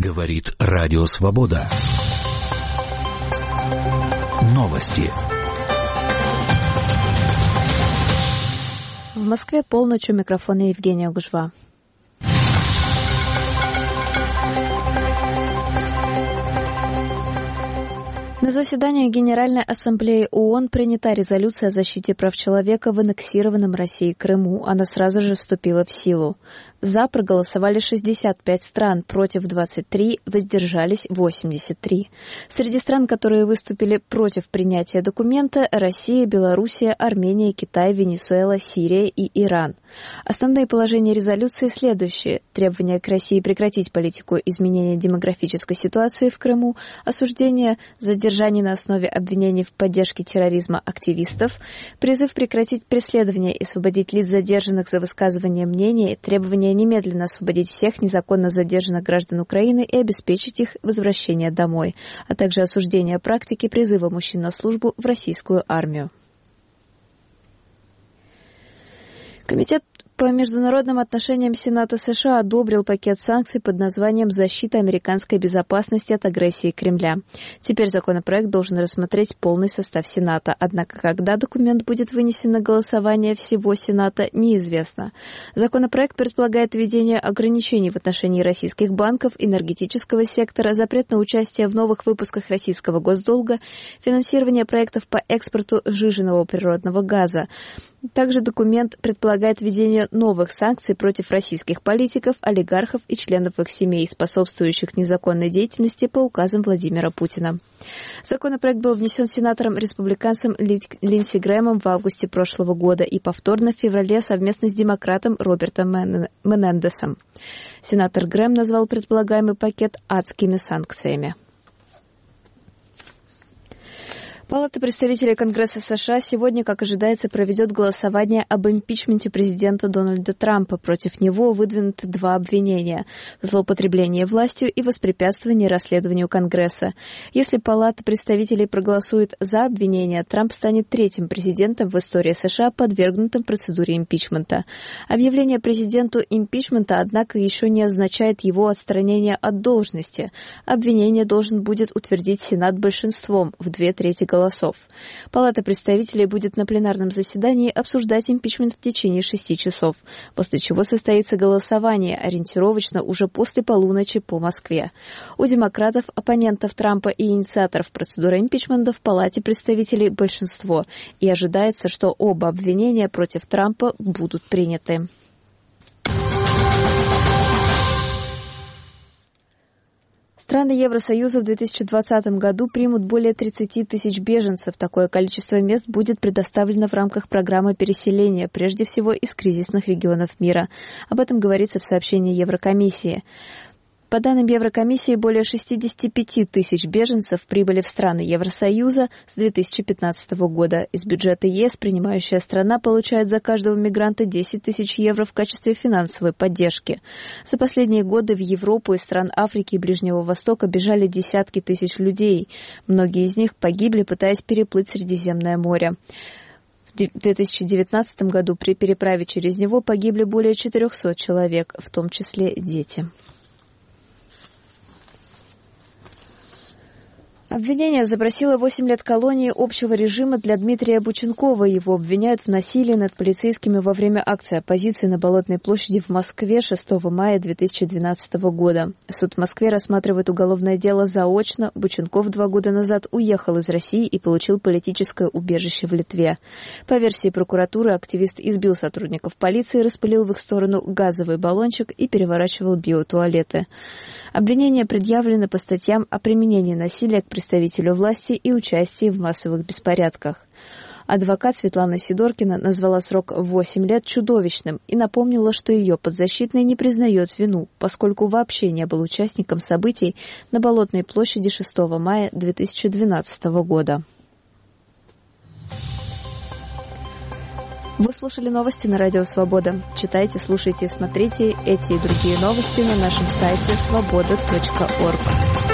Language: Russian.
Говорит Радио Свобода. Новости. В Москве полночь, у микрофона Евгения Гужва. На заседании Генеральной Ассамблеи ООН принята резолюция о защите прав человека в аннексированном Россией Крыму. Она сразу же вступила в силу. За проголосовали 65 стран, против 23, воздержались 83. Среди стран, которые выступили против принятия документа, Россия, Белоруссия, Армения, Китай, Венесуэла, Сирия и Иран. Основные положения резолюции следующие. Требования к России прекратить политику изменения демографической ситуации в Крыму, осуждение задержаний на основе обвинений в поддержке терроризма активистов, призыв прекратить преследование и освободить лиц, задержанных за высказывание мнений, требования немедленно освободить всех незаконно задержанных граждан Украины и обеспечить их возвращение домой, а также осуждение практики призыва мужчин на службу в российскую армию. Комитет по международным отношениям Сената США одобрил пакет санкций под названием «Защита американской безопасности от агрессии Кремля». Теперь законопроект должен рассмотреть полный состав Сената. Однако, когда документ будет вынесен на голосование всего Сената, неизвестно. Законопроект предполагает введение ограничений в отношении российских банков, энергетического сектора, запрет на участие в новых выпусках российского госдолга, финансирование проектов по экспорту сжиженного природного газа. Также документ предполагает введение новых санкций против российских политиков, олигархов и членов их семей, способствующих незаконной деятельности по указам Владимира Путина. Законопроект был внесен сенатором-республиканцем Линдси Грэмом в августе прошлого года и повторно в феврале совместно с демократом Робертом Менендесом. Сенатор Грэм назвал предполагаемый пакет адскими санкциями. Палата представителей Конгресса США сегодня, как ожидается, проведет голосование об импичменте президента Дональда Трампа. Против него выдвинуты два обвинения – злоупотребление властью и воспрепятствование расследованию Конгресса. Если Палата представителей проголосует за обвинение, Трамп станет третьим президентом в истории США, подвергнутым процедуре импичмента. Объявление президенту импичмента, однако, еще не означает его отстранение от должности. Обвинение должен будет утвердить Сенат большинством в 2/3 голосов. Палата представителей будет на пленарном заседании обсуждать импичмент в течение 6 часов, после чего состоится голосование, ориентировочно уже после полуночи по Москве. У демократов, оппонентов Трампа и инициаторов процедуры импичмента в Палате представителей большинство, и ожидается, что оба обвинения против Трампа будут приняты. Страны Евросоюза в 2020 году примут более 30 тысяч беженцев. Такое количество мест будет предоставлено в рамках программы переселения, прежде всего из кризисных регионов мира. Об этом говорится в сообщении Еврокомиссии. По данным Еврокомиссии, более 65 тысяч беженцев прибыли в страны Евросоюза с 2015 года. Из бюджета ЕС принимающая страна получает за каждого мигранта 10 тысяч евро в качестве финансовой поддержки. За последние годы в Европу из стран Африки и Ближнего Востока бежали десятки тысяч людей. Многие из них погибли, пытаясь переплыть Средиземное море. В 2019 году при переправе через него погибли более 400 человек, в том числе дети. Обвинение запросило 8 лет колонии общего режима для Дмитрия Бученкова. Его обвиняют в насилии над полицейскими во время акции оппозиции на Болотной площади в Москве 6 мая 2012 года. Суд в Москве рассматривает уголовное дело заочно. Бученков 2 года назад уехал из России и получил политическое убежище в Литве. По версии прокуратуры, активист избил сотрудников полиции, распылил в их сторону газовый баллончик и переворачивал биотуалеты. Обвинения предъявлены по статьям о применении насилия к представителю власти и участии в массовых беспорядках. Адвокат Светлана Сидоркина назвала срок в 8 лет чудовищным и напомнила, что ее подзащитный не признает вину, поскольку вообще не был участником событий на Болотной площади 6 мая 2012 года. Вы слушали новости на Радио Свобода. Читайте, слушайте и смотрите эти и другие новости на нашем сайте svoboda.org.